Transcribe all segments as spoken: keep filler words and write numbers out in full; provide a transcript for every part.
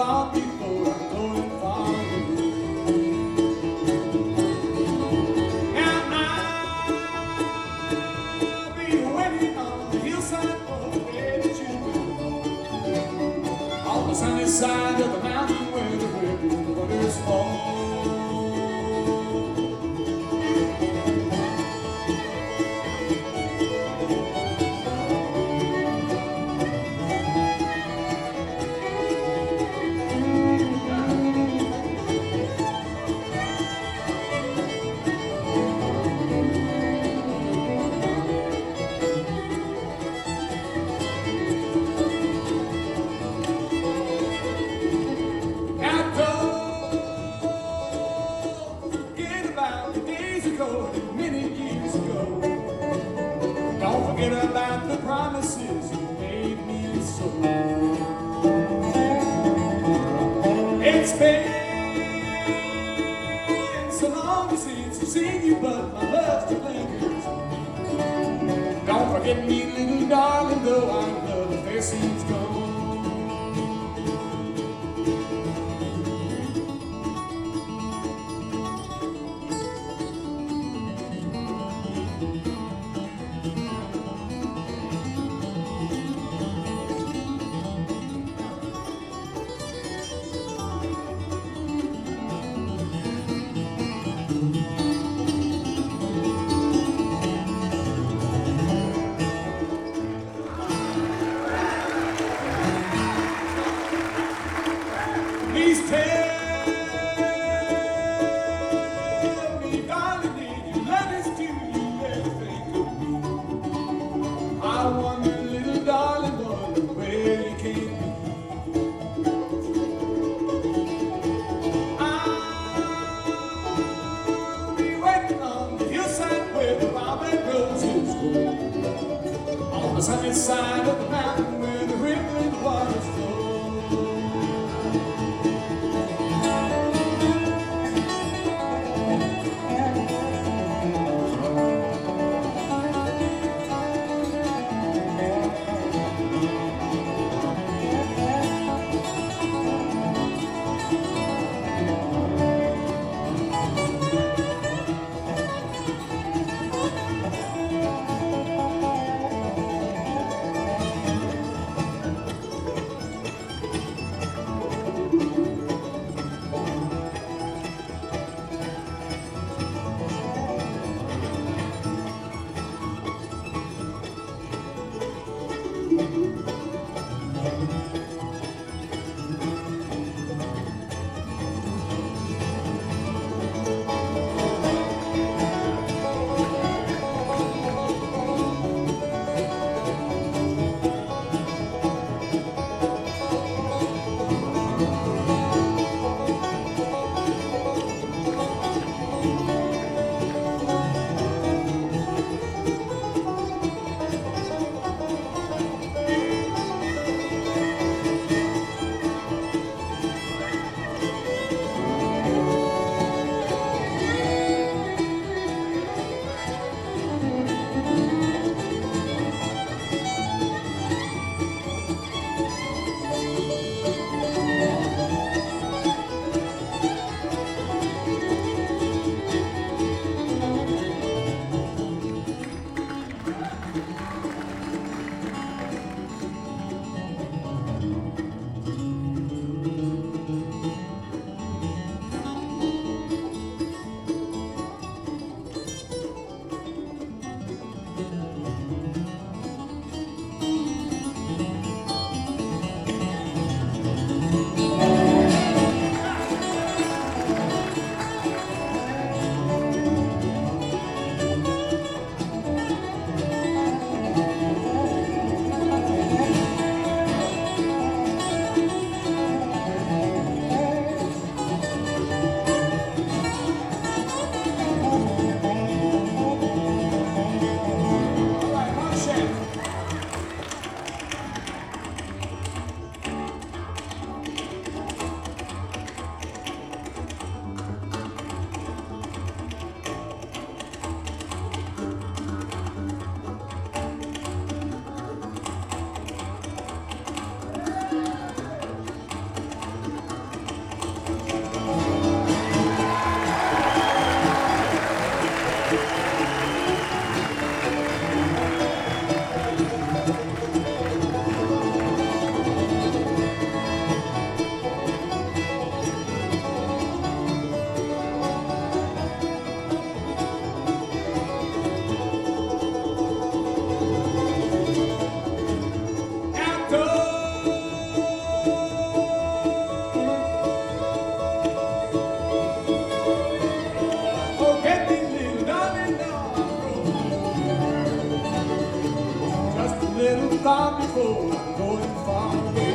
thought before I'm going far away. And I'll be waiting on the hillside for the day that you will. On the sunny side of the mountain where the river waters fall. Many years ago, don't forget about the promises you made me so. It's been so long since I've seen you, but my love still lingers. Don't forget me, little darling, though I know the face seems gone. Please tell me, darling, did you let us do you everything to me? I wonder, little darling, wonder where you came be. I'll be waiting on the hillside where the robin roses grow. On the sunny side of the mountain where the rippling waters flow. thought before going far away.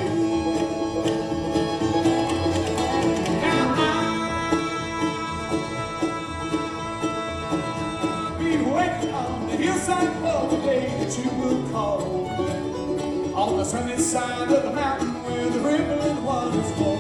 Now I've been waiting on the hillside for the day that you will call, on the sunny side of the mountain where the rippling waters flow.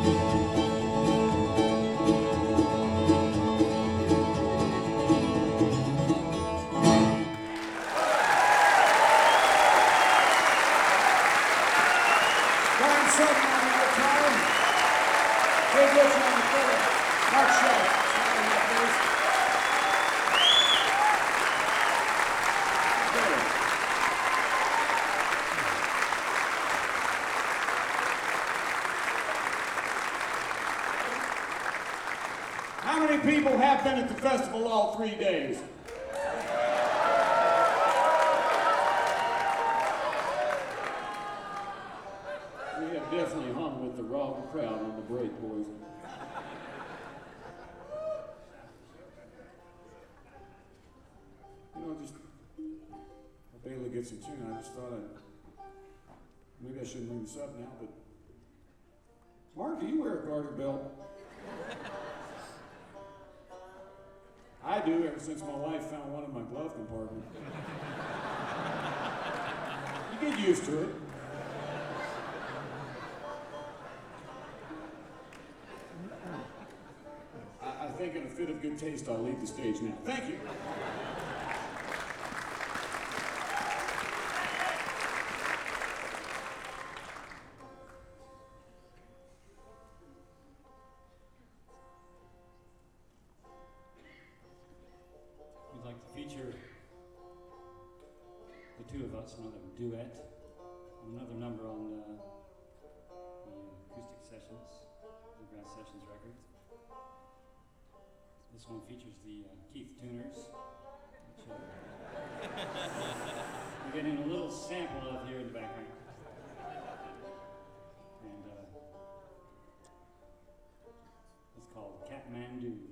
How many people have been at the festival all three days? We have definitely hung with the wrong crowd on the break, boys. You know, just while Bailey gets a tune, I just thought I'd, maybe I shouldn't bring this up now, but Mark, do you wear a garter belt? I do, ever since my wife found one in my glove compartment. You get used to it. I, I think in a fit of good taste, I'll leave the stage now. Thank you. We'd like to feature the two of us, another duet, another number on uh, the acoustic sessions, Bluegrass Sessions record. This one features the uh, Keith Tuners, which uh, we're getting a little sample of here in the background. And uh, it's called Kathmandu.